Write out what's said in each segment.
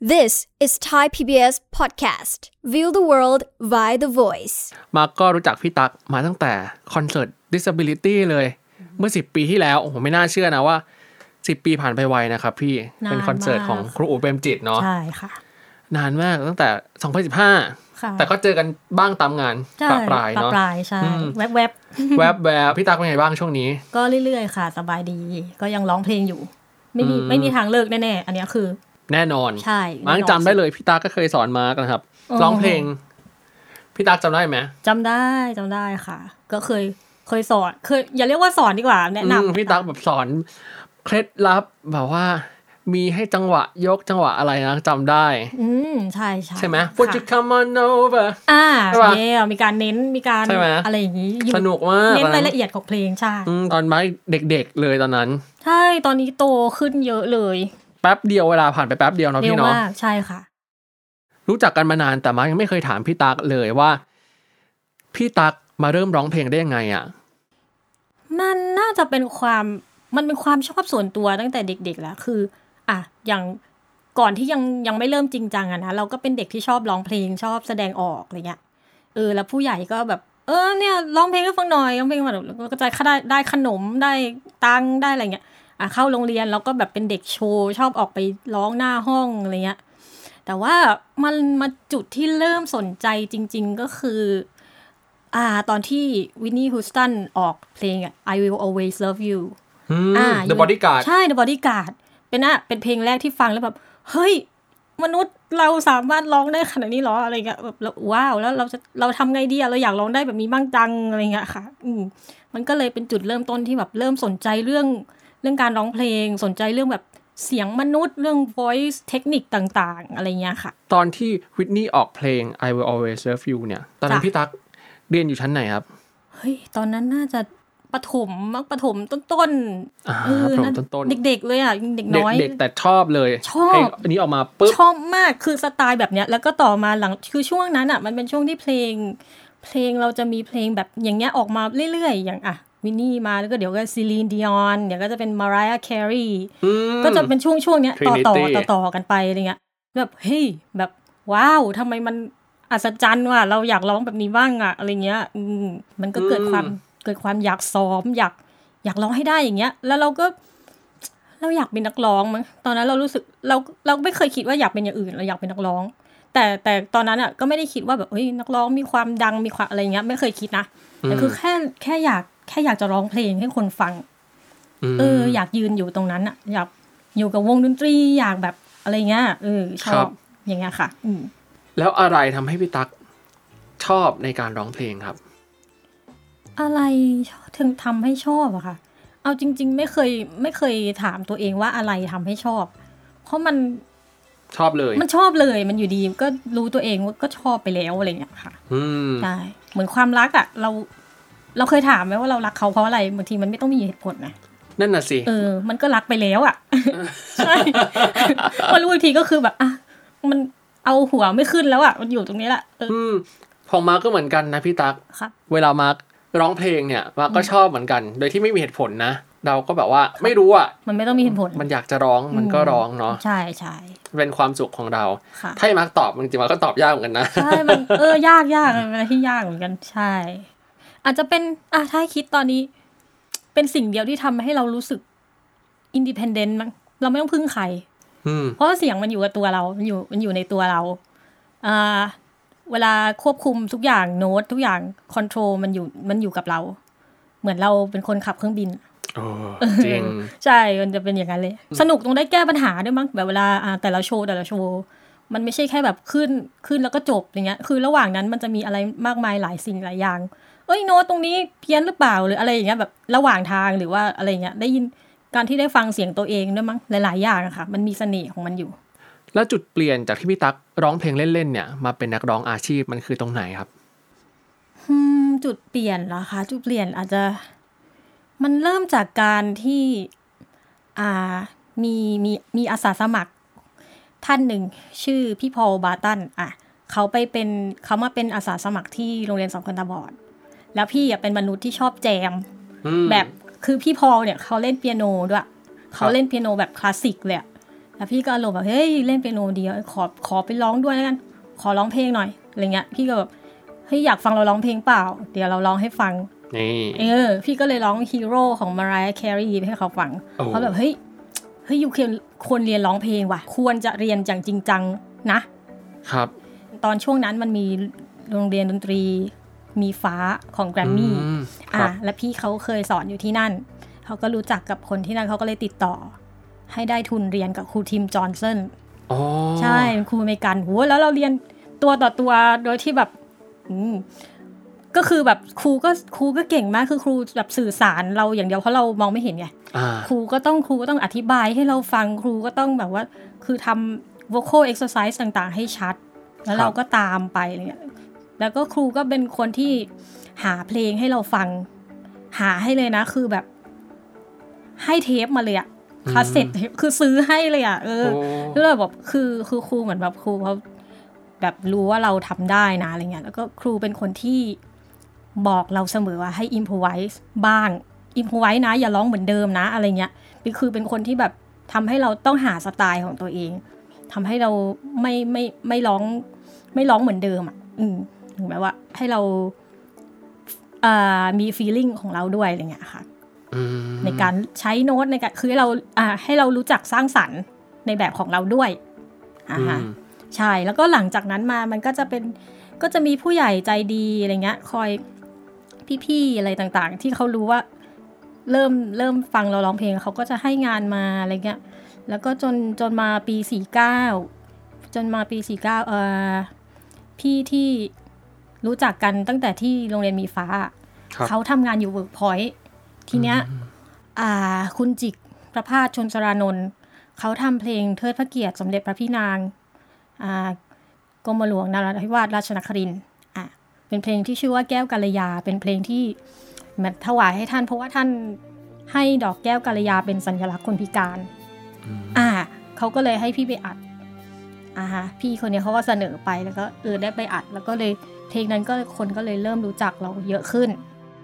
This is Thai PBS podcast. View the world via the voice. มาร์กก็รู้จักพี่ตั๊กมาตั้งแต่คอนเสิร์ต Disability เลยเมื่อ10ปีที่แล้วโอ้โหไม่น่าเชื่อนะว่า10ปีผ่านไปไวนะครับพี่เป็นคอนเสิร์ตของครูอู๋เปรมจิตเนาะใช่ค่ะนานมากตั้งแต่2015แต่ก็เจอกันบ้างตามงานปลายเนาะปลายใช่แวบแวบพี่ตั๊กเป็นไงบ้างช่วงนี้ก็เรื่อยๆค่ะสบายดีก็ยังร้องเพลงอยู่ไม่มีทางเลิกแน่ๆอันนี้คือแน่นอนใช่มาร์กจำได้เลยพี่ตั๊กก็เคยสอนมาร์กนะครับร้องเพลงพี่ตั๊กจำได้ไหมจำได้ค่ะก็เคยสอนอย่าเรียกว่าสอนดีกว่าแนะนำพี่ตั๊กแบบสอนเคล็ดลับแบบว่ามีให้จังหวะยกจังหวะอะไรนะจำได้ใช่ใช่ไหม Would you come on over เนี่ยมีการเน้นมีการอะไรอย่างนี้สนุกมากเน้นรายละเอียดของเพลงใช่ตอนมาเด็กๆเลยตอนนั้นใช่ตอนนี้โตขึ้นเยอะเลยแป๊บเดียวเวลาผ่านไปแป๊บเดียวเนาะพี่เนาะใช่ค่ะรู้จักกันมานานแต่มายังไม่เคยถามพี่ตั๊กเลยว่าพี่ตั๊กมาเริ่มร้องเพลงได้ยังไงอ่ะมันน่าจะเป็นความชอบส่วนตัวตั้งแต่เด็กๆแล้วคืออย่างก่อนที่ยังไม่เริ่มจริงจังนะเราก็เป็นเด็กที่ชอบร้องเพลงชอบแสดงออกอะไรเงี้ยแล้วผู้ใหญ่ก็แบบเนี่ยร้องเพลงให้ฟังหน่อยร้องเพลงมาแล้วก็จะได้ขนมได้ตังค์ได้อะไรเงี้ยเข้าโรงเรียนแล้วก็แบบเป็นเด็กโชว์ชอบออกไปร้องหน้าห้องอะไรเงี้ยแต่ว่ามันมาจุดที่เริ่มสนใจจริงๆก็คือตอนที่วินนี่ฮูสตันออกเพลงI Will Always Love You The Bodyguard ใช่ The Bodyguard เป็นเพลงแรกที่ฟังแล้วแบบเฮ้ยมนุษย์เราสามารถร้องได้ขนาดนี้หรออะไรเงี้ยแบบว้าวแล้วเราทำไงดีเราอยากร้องได้แบบนี้บ้างจังอะไรเงี้ยค่ะมันก็เลยเป็นจุดเริ่มต้นที่แบบเริ่มสนใจเรื่องการร้องเพลงสนใจเรื่องแบบเสียงมนุษย์เรื่อง voice เทคนิคต่างๆอะไรเงี้ยค่ะตอนที่วิทนี่ออกเพลง I Will Always Love You เนี่ยตอนนั้นพี่ตั๊กเรียนอยู่ชั้นไหนครับเฮ้ยตอนนั้นน่าจะประถมต้นต้นเด็กๆเลยเด็กน้อยเด็กแต่ชอบเลยชอบอันนี้ออกมาปึ๊บชอบมากคือสไตล์แบบเนี้ยแล้วก็ต่อมาหลังคือช่วงนั้นมันเป็นช่วงที่เพลงเราจะมีเพลงแบบอย่างเงี้ยออกมาเรื่อยๆอย่างวินนี่มาแล้วก็เดี๋ยวก็ซีลีนดิออนเดี๋ยวก็จะเป็นมารายาแครีก็จะเป็นช่วงเนี้ยต่อกันไปอะไรเงี้ยแบบเฮ้ยแบบว้าวทำไมมันอัศจรรย์ว่ะเราอยากร้องแบบนี้บ้างอะไรเงี้ยมันก็เกิดความอยากซ้อมอยากร้องให้ได้อย่างเงี้ยแล้วเราอยากเป็นนักร้องมั้งตอนนั้นเรารู้สึกเราไม่เคยคิดว่าอยากเป็นอย่างอื่นเราอยากเป็นนักร้องแต่ตอนนั้นก็ไม่ได้คิดว่าแบบเฮ้ยนักร้องมีความดังมีความอะไรเงี้ยไม่เคยคิดนะแต่คือแค่อยากจะร้องเพลงให้คนฟังอยากยืนอยู่ตรงนั้นอยากอยู่กับวงดนตรีอยากแบบอะไรเงี้ยชอบอย่างเงี้ยค่ะแล้วอะไรทำให้พี่ตั๊กชอบในการร้องเพลงครับอะไรถึงทำให้ชอบอะค่ะเอาจริงๆไม่เคยถามตัวเองว่าอะไรทำให้ชอบเพราะมันชอบเลยมันชอบเลยมันอยู่ดีก็รู้ตัวเองว่าก็ชอบไปแล้วอะไรอย่างเงี้ยค่ะใช่เหมือนความรักเราเคยถามไหมว่าเรารักเขาเพราะอะไรบางทีมันไม่ต้องมีเหตุผลนะนั่นน่ะสิมันก็รักไปแล้วใช่พอรู้อีกทีก็คือแบบมันเอาหัวไม่ขึ้นแล้วมันอยู่ตรงนี้แหละของมาร์กก็เหมือนกันนะพี่ตั๊กเวลามาร์กร้องเพลงเนี่ยมาร์กก็ชอบเหมือนกันโดยที่ไม่มีเหตุผลนะเราก็แบบว่าไม่รู้มันไม่ต้องมีเหตุผลมันอยากจะร้องมันก็ร้องเนาะใช่เป็นความสุขของเราถ้าให้มาร์กตอบจริงๆมาร์กก็ตอบยากเหมือนกันนะใช่มันยากเป็นอะไรที่ยากเหมือนกันใช่อาจจะเป็นถ้าคิดตอนนี้เป็นสิ่งเดียวที่ทำให้เรารู้สึกอินดิเพนเดนต์มั้งเราไม่ต้องพึ่งใครเพราะเสียงมันอยู่กับตัวเรามันอยู่ในตัวเราเวลาควบคุมทุกอย่างโน้ตทุกอย่างคอนโทรลมันอยู่กับเราเหมือนเราเป็นคนขับเครื่องบินจริงใช่มันจะเป็นอย่างนั้นเลยสนุกตรงได้แก้ปัญหาด้วยมั้งแบบเวลาแต่ละโชว์มันไม่ใช่แค่แบบขึ้นแล้วก็จบอย่างเงี้ยคือระหว่างนั้นมันจะมีอะไรมากมายหลายสิ่งหลายอย่างโน้ตตรงนี้เพี้ยนหรือเปล่าหรืออะไรอย่างเงี้ยแบบระหว่างทางหรือว่าอะไรเงี้ยได้ยินการที่ได้ฟังเสียงตัวเองด้วยมั้งหลายๆอย่างค่ะมันมีเสน่ห์ของมันอยู่แล้วจุดเปลี่ยนจากที่พี่ตั๊กร้องเพลงเล่นๆเนี่ยมาเป็นนักร้องอาชีพมันคือตรงไหนครับจุดเปลี่ยนเหรอคะจุดเปลี่ยนอาจจะมันเริ่มจากการที่มีอาสาสมัครท่านหนึ่งชื่อพี่พอลบาร์ตันเขามาเป็นอาสาสมัครที่โรงเรียนสอนคนตาบอดแล้วพี่เป็นมนุษย์ที่ชอบแจมแบบคือพี่พอลเนี่ยเขาเล่นเปียโนด้วยเขาเล่นเปียโนแบบคลาสสิกเลยแล้วพี่ก็อารมณ์แบบเฮ้ยเล่นเปียโนดีขอไปร้องด้วยแล้วกันขอร้องเพลงหน่อยอะไรเงี้ยพี่ก็แบบเฮ้ยอยากฟังเราร้องเพลงเปล่าเดี๋ยวเราร้องให้ฟังนี่พี่ก็เลยร้อง Hero ของ Mariah Carey ให้เขาฟังเพราะแบบเฮ้ยอยู่ควรเรียนร้องเพลงว่ะควรจะเรียนอย่างจริงจังนะครับตอนช่วงนั้นมันมีโรงเรียนดนตรีมีฟ้าของ Grammy และพี่เขาเคยสอนอยู่ที่นั่นเขาก็รู้จักกับคนที่นั่นเขาก็เลยติดต่อให้ได้ทุนเรียนกับครูทิมจอห์นสันใช่เป็นครูอเมริกันโหแล้วเราเรียนตัวต่อตัวโดยที่แบบก็คือแบบครูก็เก่งมากคือครูแบบสื่อสารเราอย่างเดียวเพราะเรามองไม่เห็นไงครูก็ต้องอธิบายให้เราฟังครูก็ต้องแบบว่าคือทำ vocal exercise ต่างๆให้ชัดแล้วเราก็ตามไปอะไรเงี้ยแล้วก็ครูก็เป็นคนที่หาเพลงให้เราฟังหาให้เลยนะคือแบบให้เทปมาเลยอะคาสเซ็ตคือซื้อให้เลยอะแล้วแบบคือครูเหมือนแบบครูเขาแบบรู้ว่าเราทำได้นะอะไรเงี้ยแล้วก็ครูเป็นคนที่บอกเราเสมอว่าให้ improvise บ้าง improvise นะอย่าร้องเหมือนเดิมนะอะไรเงี้ยคือเป็นคนที่แบบทำให้เราต้องหาสไตล์ของตัวเองทำให้เราไม่ร้องเหมือนเดิมอ่ะถึงแม้ว่าให้เรามี feeling ของเราด้วยอะไรเงี้ยค่ะในการใช้โน้ตในการคือให้เรารู้จักสร้างสรรค์ในแบบของเราด้วยใช่แล้วก็หลังจากนั้นมามันก็จะมีผู้ใหญ่ใจดีอะไรเงี้ยคอยพี่ๆอะไรต่างๆที่เขารู้ว่าเริ่มฟังเราร้องเพลงเขาก็จะให้งานมาอะไรเงี้ยแล้วก็จนมาปี49พี่ที่รู้จักกันตั้งแต่ที่โรงเรียนมีฟ้าเขาทำงานอยู่ Workpoint ทีเนี้ยคุณจิกประภาสชนสรานนท์เขาทำเพลงเทิดพระเกียรติสมเด็จพระพี่นางกรมหลวงนราธิวาสราชนครินทร์เป็นเพลงที่ชื่อว่าแก้วกัลยาเป็นเพลงที่มาถวายให้ท่านเพราะว่าท่านให้ดอกแก้วกัลยาเป็นสัญลักษณ์คนพิการเขาก็เลยให้พี่ไปอัดพี่คนนี้เขาก็เสนอไปแล้วก็ได้ไปอัดแล้วก็เลยเพลงนั้นก็คนก็เลยเริ่มรู้จักเราเยอะขึ้น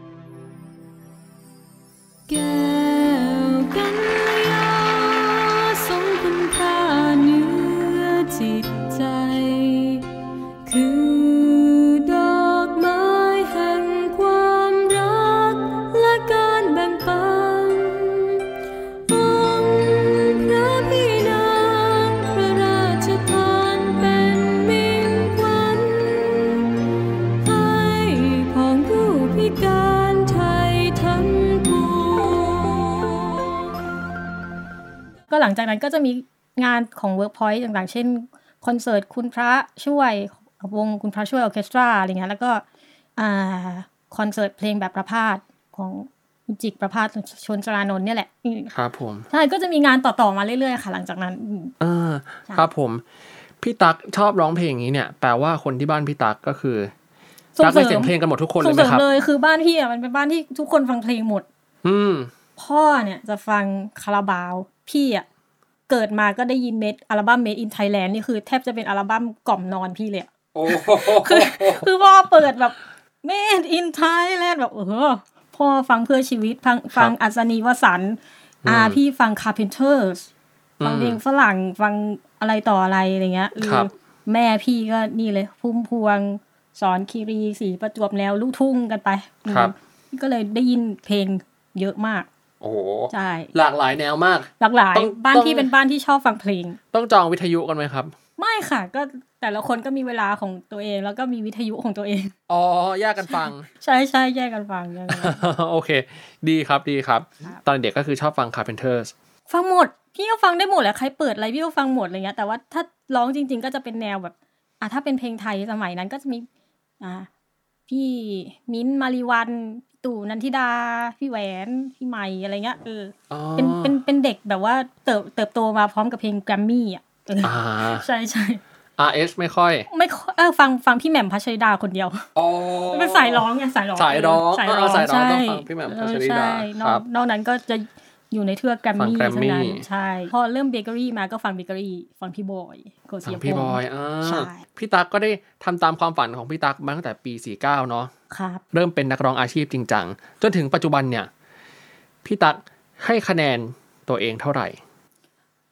แก้วกัลยาทรงคุณค่าเหนือจิตใจคือดอกไม้แห่งความรักและการแบ่งปันองค์พระพี่นางพระราชทานเป็นมิ่งขวัญให้ของผู้พิการไทยทั้งปวงก็หลังจากนั้นก็จะมีงานของ Workpoint ต่างๆเช่นคอนเสิร์ตคุณพระช่วยวงคุณพระช่วยออร์เคสตราอะไรเงี้ยแล้วก็คอนเสิร์ตเพลงแบบประพาสของคุณจิกประพาสชนสรานนท์เนี่ยแหละครับผมใช่ก็จะมีงานต่อๆมาเรื่อยๆค่ะหลังจากนั้นครับผมพี่ตั๊กชอบร้องเพลงนี้เนี่ยแปลว่าคนที่บ้านพี่ตั๊กก็คือตั๊กได้เสียงเพลงกันหมดทุกคนเลยไหมครับเลยคือบ้านพี่มันเป็นบ้านที่ทุกคนฟังเพลงหมดพ่อเนี่ยจะฟังคาราบาวพี่เกิดมาก็ได้ยินอัลบั้ม Made in Thailand นี่คือแทบจะเป็นอัลบั้มกล่อมนอนพี่เลยคือพ่อเปิดแบบ Made in Thailand แบบพ่อฟังเพื่อชีวิตฟังอัศนีวสันต์พี่ฟัง Carpenters ฟังเพลงฝรั่งฟังอะไรต่ออะไรอะไรเงี้ยหรือแม่พี่ก็นี่เลยพุ่มพวงสอนคีรีศรีประจวบแนวลูกทุ่งกันไปก็เลยได้ยินเพลงเยอะมากโอ้โหใช่หลากหลายแนวมากหลากหลายบ้านที่เป็นบ้านที่ชอบฟังเพลงต้องจองวิทยุกันไหมครับไม่ค่ะก็แต่ละคนก็มีเวลาของตัวเองแล้วก็มีวิทยุของตัวเองแยกกันฟังใช่แยกกันฟังโอเคดีครับตอนเด็กก็คือชอบฟัง Carpenters ฟังหมดพี่ก็ฟังได้หมดแหละใครเปิดอะไรพี่ก็ฟังหมดอะไรเงี้ยแต่ว่าถ้าร้องจริงๆก็จะเป็นแนวแบบถ้าเป็นเพลงไทยสมัยนั้นก็จะมีพี่มิ้นท์มาริวันตู่นันทิดาพี่แหวนพี่ใหม่อะไรเงี้ยเป็นเด็กแบบว่าเติบโตมาพร้อมกับเพลงแกรมมี่ใช่ RS ไม่ค่อยฟังพี่แหม่มพัชริดาคนเดียวเป็นสายร้องไงสายร้องต้องฟังพี่แหม่มพัชริดาครับนอกนั้นก็จะอยู่ในเทือกแกรมมี่ทั้งนั้นใช่พอเริ่มเบเกอรี่มาก็ฟังเบเกอรี่ฟังพี่บอยโกศิยพงษ์พี่บอยพี่ตั๊กก็ได้ทำตามความฝันของพี่ตั๊กมาตั้งแต่ปี49เนาะครับเริ่มเป็นนักร้องอาชีพจริงจังจนถึงปัจจุบันเนี่ยพี่ตั๊กให้คะแนนตัวเองเท่าไหร่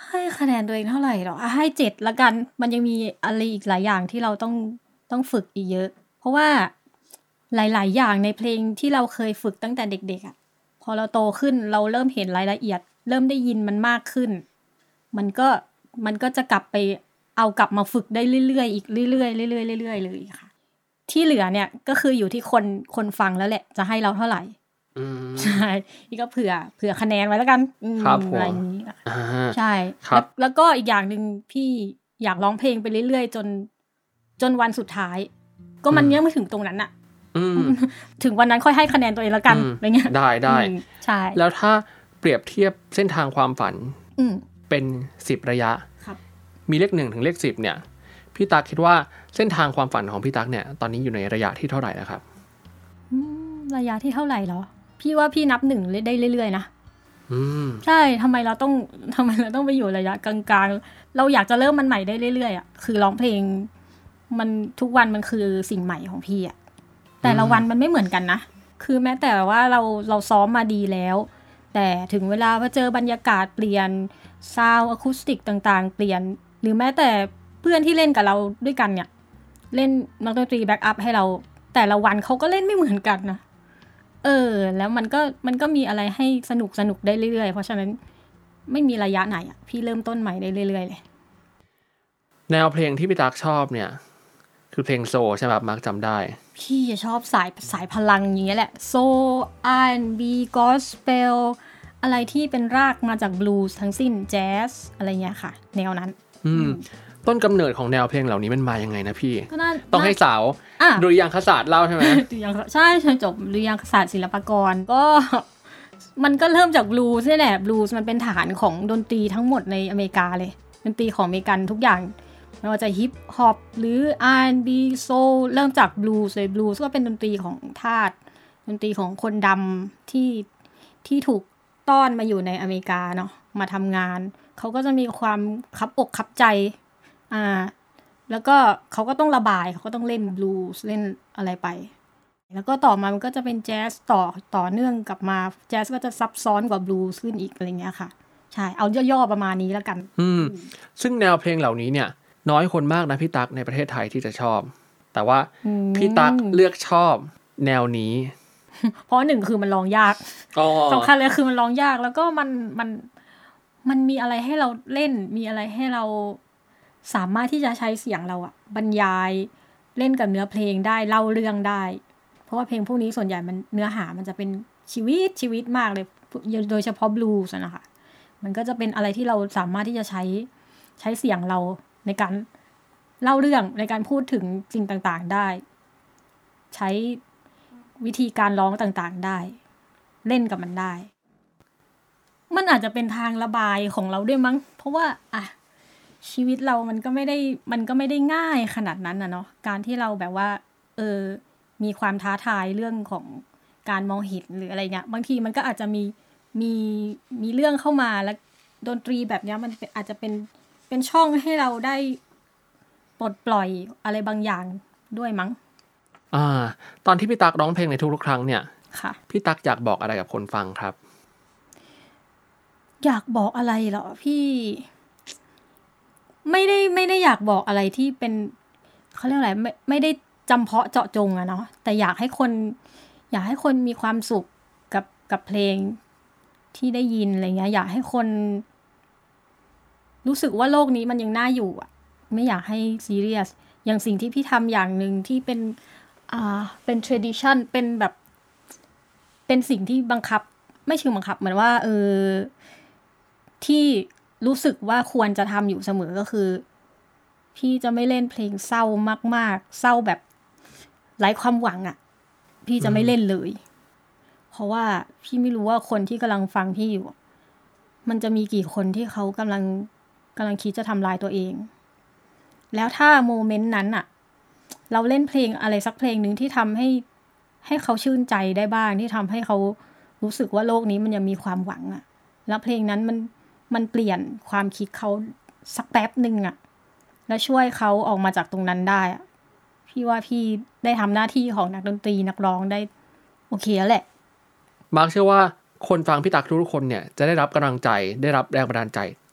ให้คะแนนตัวเองเท่าไหร่หรอให้7ละกันมันยังมีอะไรอีกหลายอย่างที่เราต้องฝึกอีกเยอะเพราะว่าหลายๆอย่างในเพลงที่เราเคยฝึกตั้งแต่เด็กๆอ่ะพอเราโตขึ้นเราเริ่มเห็นรายละเอียดเริ่มได้ยินมันมากขึ้นมันก็จะกลับมาฝึกได้เรื่อยๆอีกเรื่อยๆเรื่อยๆเรื่อยๆเลยค่ะที่เหลือเนี่ยก็คืออยู่ที่คนฟังแล้วแหละจะให้เราเท่าไหร่ใช่นี่ก็เผื่อคะแนนไว้แล้วกันอะไรอย่างนี้ใช่แล้วก็อีกอย่างนึงพี่อยากร้องเพลงไปเรื่อยๆจนวันสุดท้ายก็มันยังไม่ถึงตรงนั้นอะถึงวันนั้นค่อยให้คะแนนตัวเองแล้วกันอะไรเงี้ยได้ใช่แล้วถ้าเปรียบเทียบเส้นทางความฝันเป็น10ระยะมีเลข1ถึงเลข10เนี่ยพี่ตั๊กคิดว่าเส้นทางความฝันของพี่ตั๊กเนี่ยตอนนี้อยู่ในระยะที่เท่าไหร่แล้วครับระยะที่เท่าไหร่เหรอพี่ว่าพี่นับ1ได้เรื่อยๆนะใช่ทำไมเราต้องไปอยู่ระยะกลางๆเราอยากจะเริ่มมันใหม่ได้เรื่อยๆอ่ะคือร้องเพลงมันทุกวันมันคือสิ่งใหม่ของพี่อ่ะแต่ละวันมันไม่เหมือนกันนะคือแม้แต่ว่าเราซ้อมมาดีแล้วแต่ถึงเวลาพอเจอบรรยากาศเปลี่ยนซาวด์อะคูสติกต่างๆเปลี่ยนหรือแม้แต่เพื่อนที่เล่นกับเราด้วยกันเนี่ยเล่นนักดนตรีแบ็คอัพให้เราแต่ละวันเขาก็เล่นไม่เหมือนกันนะแล้วมันก็มีอะไรให้สนุกได้เรื่อยๆเพราะฉะนั้นไม่มีระยะไหนอ่ะพี่เริ่มต้นใหม่ได้เรื่อยๆเลยแนวเพลงที่พี่ตั๊กชอบเนี่ยคือเพลงโซใช่ไหมครับมาร์คจำได้พี่ชอบสายพลังอย่างเงี้ยแหละโซ R&B Gospel อะไรที่เป็นรากมาจากบลูส์ทั้งสิ้นแจ๊สอะไรเงี้ยค่ะแนวนั้นต้นกำเนิดของแนวเพลงเหล่านี้มันมายังไงนะพี่ต้องให้สาวดุริยางคศาสตร์เล่าใช่ไหมใช่จบดุริยางคศาสตร์ศิลปากรก็มันก็เริ่มจากบลูส์นี่แหละบลูส์มันเป็นฐานของดนตรีทั้งหมดในอเมริกาเลยดนตรีของอเมริกันทุกอย่างไม่ว่าจะฮิปฮอปหรือ R&B โซลเริ่มจากบลูส์เลยบลูส์ก็เป็นดนตรีของทาสดนตรีของคนดำที่ถูกต้อนมาอยู่ในอเมริกาเนาะมาทำงานเขาก็จะมีความคับอกคับใจแล้วก็เขาก็ต้องระบายเขาก็ต้องเล่นบลูส์เล่นอะไรไปแล้วก็ต่อมามันก็จะเป็นแจ๊สต่อเนื่องกลับมาแจ๊สก็จะซับซ้อนกว่าบลูส์ขึ้นอีกอะไรเงี้ยค่ะใช่เอาย่อๆประมาณนี้แล้วกันซึ่งแนวเพลงเหล่านี้เนี่ยน้อยคนมากนะพี่ตั๊กในประเทศไทยที่จะชอบแต่ว่าพี่ตั๊กเลือกชอบแนวนี้เพราะ1คือมันร้องยากสำคัญเลยคือมันร้องยากแล้วก็มันมีอะไรให้เราเล่นมีอะไรให้เราสามารถที่จะใช้เสียงเราอะบรรยายเล่นกับเนื้อเพลงได้เล่าเรื่องได้เพราะว่าเพลงพวกนี้ส่วนใหญ่มันเนื้อหามันจะเป็นชีวิตมากเลยโดยเฉพาะบลูส์นะคะมันก็จะเป็นอะไรที่เราสามารถที่จะใช้เสียงเราในการเล่าเรื่องในการพูดถึงสิ่งต่างๆได้ใช้วิธีการร้องต่างๆได้เล่นกับมันได้มันอาจจะเป็นทางระบายของเราด้วยมั้งเพราะว่าชีวิตเรามันก็ไม่ได้ง่ายขนาดนั้นนะเนาะการที่เราแบบว่ามีความท้าทายเรื่องของการมองเห็นหรืออะไรเงี้ยบางทีมันก็อาจจะมีเรื่องเข้ามาแล้วดนตรีแบบนี้มันอาจจะเป็นช่องให้เราได้ปลดปล่อยอะไรบางอย่างด้วยมั้งตอนที่พี่ตั๊กร้องเพลงในทุกๆครั้งเนี่ยพี่ตั๊กอยากบอกอะไรกับคนฟังครับอยากบอกอะไรเหรอพี่ไม่ได้อยากบอกอะไรที่เป็นเขาเรียกอะไรไม่ได้จำเพาะเจาะจงอะเนาะแต่อยากให้คนมีความสุขกับเพลงที่ได้ยินอะไรเงี้ยอยากให้คนรู้สึกว่าโลกนี้มันยังน่าอยู่อะไม่อยากให้ซีเรียสอย่างสิ่งที่พี่ทำอย่างนึงที่เป็น tradition เป็นแบบเป็นสิ่งที่บังคับไม่เชิงบังคับเหมือนว่าที่รู้สึกว่าควรจะทำอยู่เสมอก็คือพี่จะไม่เล่นเพลงเศร้ามากๆเศร้าแบบไร้ความหวังอ่ะพี่จะไม่เล่นเลยเพราะว่าพี่ไม่รู้ว่าคนที่กำลังฟังพี่อยู่มันจะมีกี่คนที่เขากำลังคิดจะทำลายตัวเองแล้วถ้าโมเมนต์นั้นอ่ะเราเล่นเพลงอะไรสักเพลงนึงที่ทำให้เขาชื่นใจได้บ้างที่ทำให้เขารู้สึกว่าโลกนี้มันยังมีความหวังอ่ะแล้วเพลงนั้นมันเปลี่ยนความคิดเขาสักแป๊บนึงอ่ะแล้วช่วยเขาออกมาจากตรงนั้นได้อ่ะพี่ว่าพี่ได้ทำหน้าที่ของนักดนตรีนักร้องได้โอเคแล้วแหละมาร์คเชื่อว่าคนฟังพี่ตั๊กทุกคนเนี่ยจะได้รับกำลังใจได้รับแรงบันดาลใจ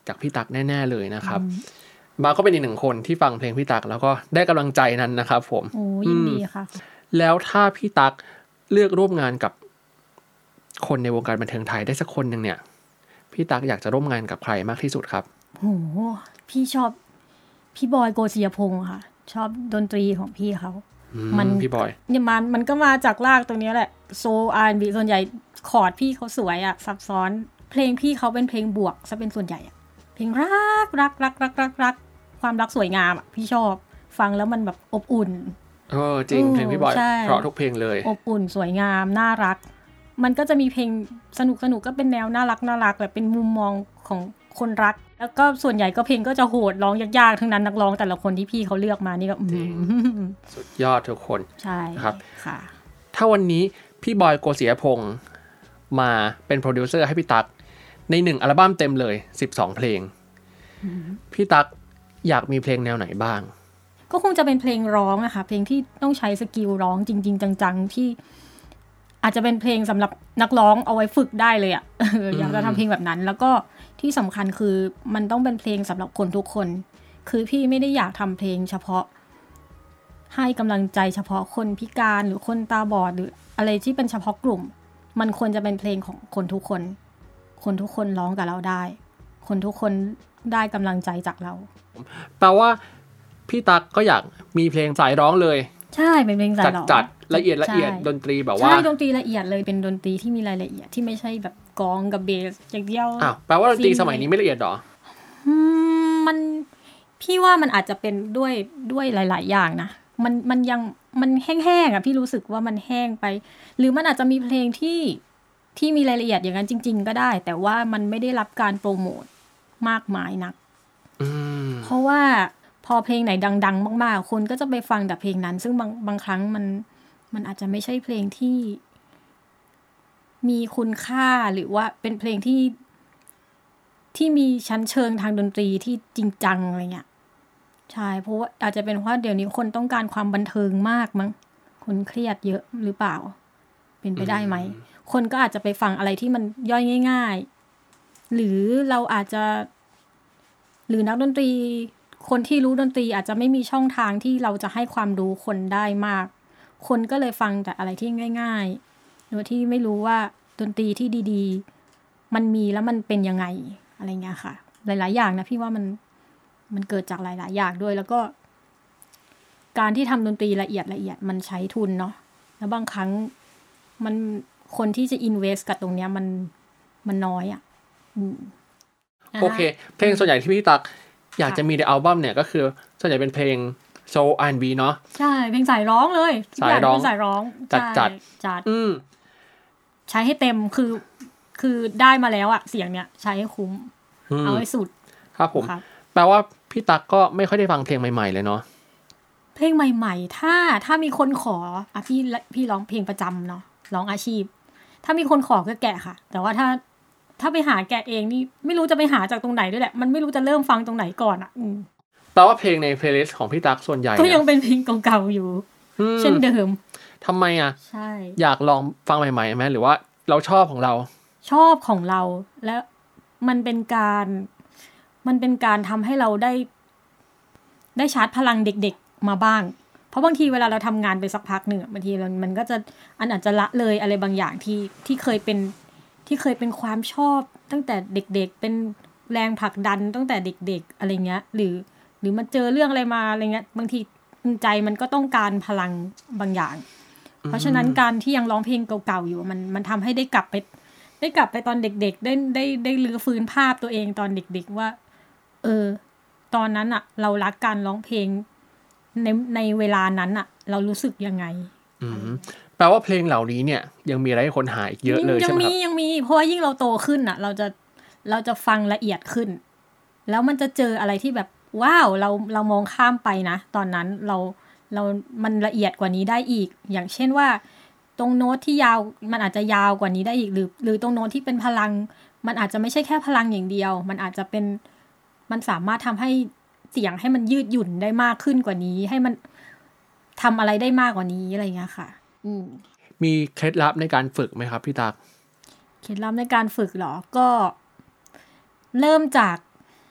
จากพี่ตั๊กแน่ๆเลยนะครับบาก็เป็นอีกหนึ่งคนที่ฟังเพลงพี่ตั๊กแล้วก็ได้กำลังใจนั้นนะครับผมโอ้ยินดีค่ะแล้วถ้าพี่ตั๊กเลือกร่วมงานกับคนในวงการบันเทิงไทยได้สักคนนึงเนี่ยพี่ตั๊กอยากจะร่วมงานกับใครมากที่สุดครับโหพี่ชอบพี่บอยโกสิยพงษ์ค่ะชอบดนตรีของพี่เขาพี่บอยเนี่ยมันก็มาจากรากตรงนี้แหละโซล R&B ส่วนใหญ่คอร์ดพี่เขาสวยอ่ะซับซ้อนเพลงพี่เขาเป็นเพลงบวกซะเป็นส่วนใหญ่อ่ะเพลงรักความรักสวยงามอ่ะพี่ชอบฟังแล้วมันแบบอบอุ่นจริงเพลงพี่บอยเพราะทุกเพลงเลยอบอุ่นสวยงามน่ารักมันก็จะมีเพลงสนุกก็เป็นแนวน่ารักแบบเป็นมุมมองของคนรักแล้วก็ส่วนใหญ่ก็เพลงก็จะโหดร้องยากๆทั้งนั้นนักร้องแต่ละคนที่พี่เขาเลือกมานี่ก็สุดยอดทุกคนใช่ครับค่ะถ้าวันนี้พี่บอยโกสิยพงษ์มาเป็นโปรดิวเซอร์ให้พี่ตั๊กใน1อัลบั้มเต็มเลย12เพลงพี่ตั๊กอยากมีเพลงแนวไหนบ้างก็คงจะเป็นเพลงร้องอะค่ะเพลงที่ต้องใช้สกิลร้องจริงๆจังๆที่อาจจะเป็นเพลงสำหรับนักร้องเอาไว้ฝึกได้เลยอะอยากจะทำเพลงแบบนั้นแล้วก็ที่สำคัญคือมันต้องเป็นเพลงสำหรับคนทุกคนคือพี่ไม่ได้อยากทำเพลงเฉพาะให้กำลังใจเฉพาะคนพิการหรือคนตาบอดหรืออะไรที่เป็นเฉพาะกลุ่มมันควรจะเป็นเพลงของคนทุกคนคนทุกคนร้องกับเราได้คนทุกคนได้กำลังใจจากเราแปลว่าพี่ตั๊กก็อยากมีเพลงสายร้องเลยใช่เป็นเพลงสายร้องจัดละเอียดดนตรีแบบว่าใช่ดนตรีละเอียดเลยเป็นดนตรีที่มีรายละเอียดที่ไม่ใช่แบบกลองกับเบสอย่างเดียวแปลว่าดนตรีสมัยนี้ไม่ละเอียดหรอมันพี่ว่ามันอาจจะเป็นด้วยหลายๆอย่างนะมันยังมันแห้งๆอ่ะพี่รู้สึกว่ามันแห้งไปหรือมันอาจจะมีเพลงที่มีรายละเอียดอย่างนั้นจริงๆก็ได้แต่ว่ามันไม่ได้รับการโปรโมทมากมายนักเพราะว่าพอเพลงไหนดังๆมากๆคนก็จะไปฟังแต่เพลงนั้นซึ่งบางครั้งมันอาจจะไม่ใช่เพลงที่มีคุณค่าหรือว่าเป็นเพลงที่มีชั้นเชิงทางดนตรีที่จริงจังอะไรเงี้ยใช่เพราะว่าอาจจะเป็นเพราะเดี๋ยวนี้คนต้องการความบันเทิงมากมั้งคนเครียดเยอะหรือเปล่าเป็นไปได้ไหมคนก็อาจจะไปฟังอะไรที่มันย่อยง่ายๆหรือเราอาจจะหรือนักดนตรีคนที่รู้ดนตรีอาจจะไม่มีช่องทางที่เราจะให้ความรู้คนได้มากคนก็เลยฟังแต่อะไรที่ง่ายๆโดยที่ไม่รู้ว่าดนตรีที่ดีๆมันมีแล้วมันเป็นยังไงอะไรเงี้ยค่ะหลายๆอย่างนะพี่ว่ามันเกิดจากหลายๆอย่างด้วยแล้วก็การที่ทำดนตรีละเอียดมันใช้ทุนเนาะแล้วบางครั้งมันคนที่จะอินเวสต์กับตรงเนี้ยมันน้อยอ่ะโอเคเพลงส่วนใหญ่ที่พี่ตั๊กอยากจะมีในอัลบั้มเนี่ยก็คือส่วนใหญ่เป็นเพลงโซล R&B เนาะใช่เพลงสายร้องเลยสายร้องจัดใช้ให้เต็มคือได้มาแล้วอะเสียงเนี้ยใช้ให้คุ้มเอาให้สุดครับผมแปลว่าพี่ตั๊กก็ไม่ค่อยได้ฟังเพลงใหม่ๆเลยเนาะเพลงใหม่ๆถ้ามีคนขออ่ะพี่ร้องเพลงประจำเนาะร้องอาชีพถ้ามีคนขอก็แกะค่ะแต่ว่าถ้าไปหาแกะเองนี่ไม่รู้จะไปหาจากตรงไหนด้วยแหละมันไม่รู้จะเริ่มฟังตรงไหนก่อนอ่ะแปลว่าเพลงในเพลย์ลิสต์ของพี่ตั๊กส่วนใหญ่ก็ยังเป็นเพลงเก่าๆอยู่เช่นเดิมทำไมอ่ะใช่อยากลองฟังใหม่ๆไหมหรือว่าเราชอบของเราชอบของเราแล้วมันเป็นการทำให้เราได้ชาร์จพลังเด็กๆมาบ้างเพราะบางทีเวลาเราทำงานไปสักพักหนึ่งบางทีมันก็จะอาจจะละเลยอะไรบางอย่างที่เคยเป็นความชอบตั้งแต่เด็กๆเป็นแรงผลักดันตั้งแต่เด็กๆอะไรเงี้ยหรือมาเจอเรื่องอะไรมาอะไรเงี้ยบางทีใจมันก็ต้องการพลังบางอย่างเพราะฉะนั้นการที่ยังร้องเพลงเก่าๆอยู่มันทำให้ได้กลับไปตอนเด็กๆได้รื้อฟื้นภาพตัวเองตอนเด็กๆว่าตอนนั้นอ่ะเรารักการร้องเพลงในเวลานั้นอ่ะเรารู้สึกยังไงแปลว่าเพลงเหล่านี้เนี่ยยังมีอะไรให้คนหาอีกเยอะเลยใช่ไหมครับยังมีเพราะว่ายิ่งเราโตขึ้นอ่ะเราจะฟังละเอียดขึ้นแล้วมันจะเจออะไรที่แบบว้าวเรามองข้ามไปนะตอนนั้นเรามันละเอียดกว่านี้ได้อีกอย่างเช่นว่าตรงโน้ตที่ยาวมันอาจจะยาวกว่านี้ได้อีกหรือตรงโน้ตที่เป็นพลังมันอาจจะไม่ใช่แค่พลังอย่างเดียวมันอาจจะเป็นมันสามารถทำให้เสียงให้มันยืดหยุ่นได้มากขึ้นกว่านี้ให้มันทำอะไรได้มากกว่านี้อะไรเงี้ยค่ะมีเคล็ดลับในการฝึกไหมครับพี่ตั๊กเคล็ดลับในการฝึกเหรอก็เริ่มจาก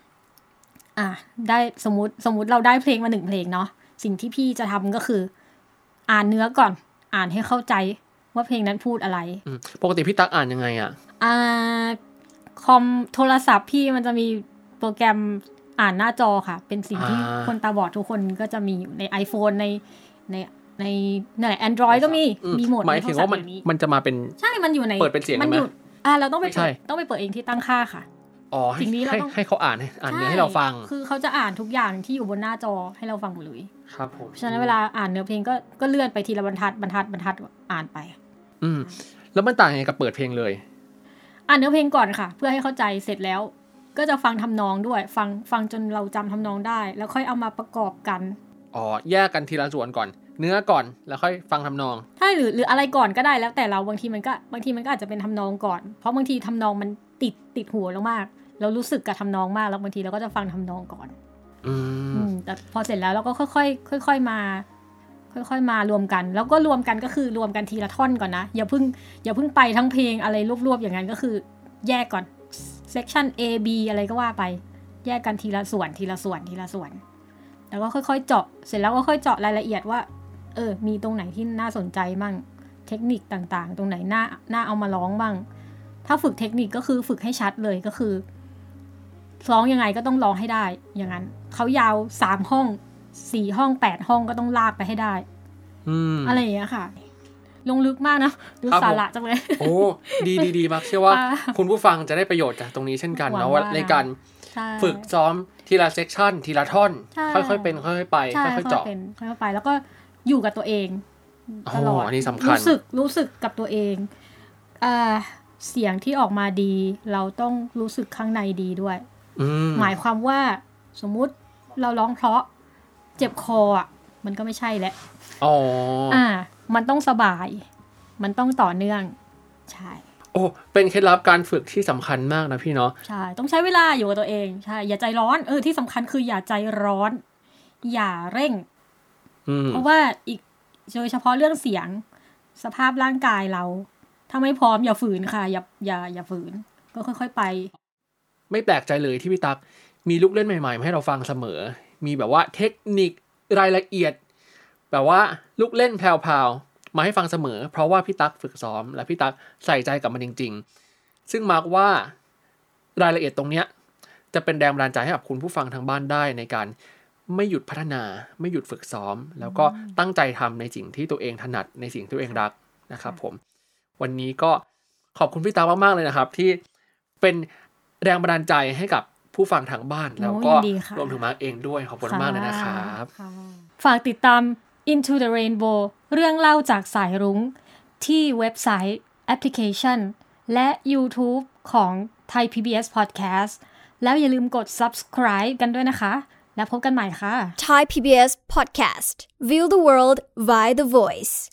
ได้สมมุติเราได้เพลงมา1เพลงเนาะสิ่งที่พี่จะทำก็คืออ่านเนื้อก่อนอ่านให้เข้าใจว่าเพลงนั้นพูดอะไรปกติพี่ตั๊กอ่านยังไงอ่ะคอมโทรศัพท์พี่มันจะมีโปรแกรมอ่านหน้าจอค่ะเป็นสิ่งที่คนตาบอดทุกคนก็จะมีอยู่ใน iPhone ในนั่นแหละ Android ก็มีหมดหมายถึงว่ามันจะมาเป็นใช่มันอยู่ในเปิดเป็นเสียงมั้ยเราต้องไปเปิดเองที่ตั้งค่าค่ะสิ่งนี้เราต้องให้เขาอ่านเนื้อให้เราฟังคือเขาจะอ่านทุกอย่างที่อยู่บนหน้าจอให้เราฟังหมดเลยครับผมฉะนั้นเวลาอ่านเนื้อเพลงก็เลื่อนไปทีละบรรทัดอ่านไปแล้วมันต่างยังไงกับเปิดเพลงเลยอ่านเนื้อเพลงก่อนค่ะเพื่อให้เข้าใจเสร็จแล้วก็จะฟังทำนองด้วยฟังจนเราจำทำนองได้แล้วค่อยเอามาประกอบกันแยกกันทีละส่วนก่อนเนื้อก่อนแล้วค่อยฟังทำนองใช่หรืออะไรก่อนก็ได้แล้วแต่เราบางทีมันก็อาจจะเป็นทำนองก่อนเพราะบางทีทำนองมันติดหัวเรามากเรารู้สึกกับทำนองมากแล้วบางทีเราก็จะฟังทำนองก่อนแต่พอเสร็จแล้วเราก็ค่อยมารวมกันแล้วก็รวมกันก็คือรวมกันทีละท่อนก่อนนะอย่าเพิ่งไปทั้งเพลงอะไรรวบๆอย่างนั้นก็คือแยกก่อนsection A B อะไรก็ว่าไปแยกกันทีละส่วนแล้วก็ค่อยๆเจาะเสร็จแล้วก็ค่อยเจาะรายละเอียดว่ามีตรงไหนที่น่าสนใจมั่งเทคนิคต่างๆตรงไหนน่าเอามาร้องบ้างถ้าฝึกเทคนิคก็คือฝึกให้ชัดเลยก็คือร้องยังไงก็ต้องร้องให้ได้อย่างนั้นเขายาว3ห้อง4ห้อง8ห้องก็ต้องลากไปให้ได้อะไรอย่างเงี้ยค่ะลงลึกมากนะดูสาระจังเลยโอ้ดีมากเชื่อว่าคุณผู้ฟังจะได้ประโยชน์จากตรงนี้เช่นกันเนาะว่าในการฝึกซ้อมทีละเซกชันทีละท่อนค่อยๆเป็นค่อยๆไปค่อยๆเจาะค่อยๆไปแล้วก็อยู่กับตัวเองตลอดอันนี้สำคัญรู้สึกกับตัวเองเสียงที่ออกมาดีเราต้องรู้สึกข้างในดีด้วยหมายความว่าสมมุติเราร้องเพราะเจ็บคอมันก็ไม่ใช่แล้วมันต้องสบายมันต้องต่อเนื่องใช่เป็นเคล็ดลับการฝึกที่สำคัญมากนะพี่เนาะใช่ต้องใช้เวลาอยู่กับตัวเองใช่อย่าใจร้อนที่สำคัญคืออย่าใจร้อนอย่าเร่งเพราะว่าอีกโดยเฉพาะเรื่องเสียงสภาพร่างกายเราถ้าไม่พร้อมอย่าฝืนค่ะอย่าฝืนก็ค่อยๆไปไม่แปลกใจเลยที่พี่ตั๊กมีลูกเล่นใหม่ๆมาให้เราฟังเสมอมีแบบว่าเทคนิครายละเอียดแบบว่าลูกเล่นแพรวๆมาให้ฟังเสมอเพราะว่าพี่ตั๊กฝึกซ้อมและพี่ตั๊กใส่ใจกับมันจริงๆซึ่งมาร์คว่ารายละเอียดตรงเนี้ยจะเป็นแรงบันดาลใจให้กับคุณผู้ฟังทางบ้านได้ในการไม่หยุดพัฒนาไม่หยุดฝึกซ้อมแล้วก็ตั้งใจทำในสิ่งที่ตัวเองถนัดในสิ่งที่ตัวเองรักนะครับผมวันนี้ก็ขอบคุณพี่ตั๊กมากๆเลยนะครับที่เป็นแรงบันดาลใจให้กับผู้ฟังทางบ้านแล้วก็รวมถึงมาร์คเองด้วยขอบคุณมากเลยนะครับฝากติดตาม Into the Rainbow เรื่องเล่าจากสายรุ้งที่เว็บไซต์แอปพลิเคชันและ YouTube ของ Thai PBS Podcast แล้วอย่าลืมกด subscribe กันด้วยนะคะแล้วพบกันใหม่ค่ะ Thai PBS Podcast View the world via the voice